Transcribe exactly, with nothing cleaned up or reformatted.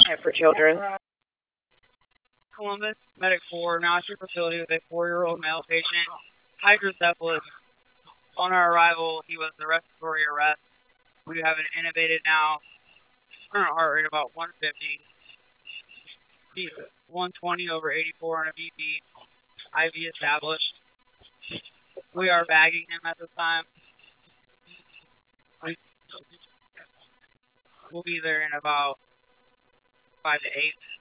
unit for children. Columbus, Medic four, now at your facility with a four-year-old male patient, hydrocephalus. On our arrival, he was the respiratory arrest. We have it intubated now. Current heart rate about one fifty. one twenty over eighty-four on a B P. I V established. We are bagging him at this time. We, we'll be there in about five to eight.